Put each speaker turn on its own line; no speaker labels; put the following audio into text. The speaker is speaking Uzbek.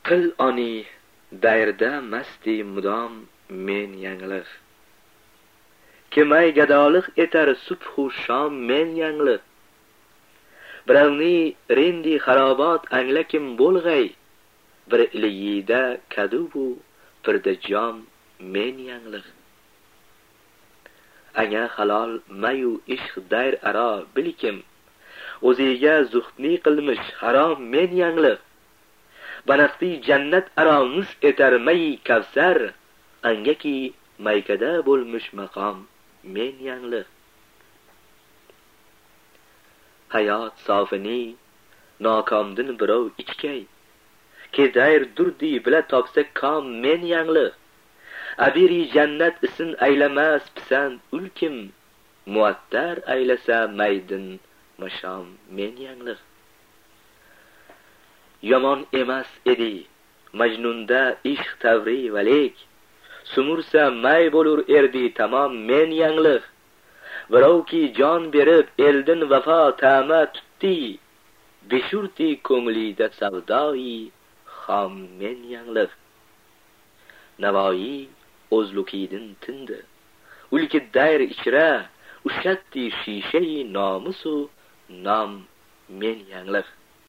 qil oni dayrda masti mudom men yangliq. Kimay gadoliq etar subhu shom men yangliq. Birovni rendi xarobot anglakim bo'lg'ay. Bir iliyida kadubu pirda jom men yangliq. Anga halol mayu ishq dayr aro bilkim. O'ziga zuhdni qilmish harom men yangliq. Banaqti jannat aro nush etar mayi kavsar. Angaki maykada bo'lmish maqom men yangliq. Hayot sofini nokomdin birov ichkay. Kedayr durdi bila topsa kom men yangliq. Abiri jannat isin aylamas pisand ulkim. Muattar aylasa maydin masham men yangliq. Yomon emas edi Majnunda ishq tavri valik. Sumursa may bo'lur erdi tamom men yangliq. Birov ki jon berib eldin vafo ta'ma tutdi. Beshurti ko'nglida savdoi xom men yangliq. Navoiy o'zlukidin tindi. Ulki dayr ichra ushatdi shishay nomusu nom men yangliq.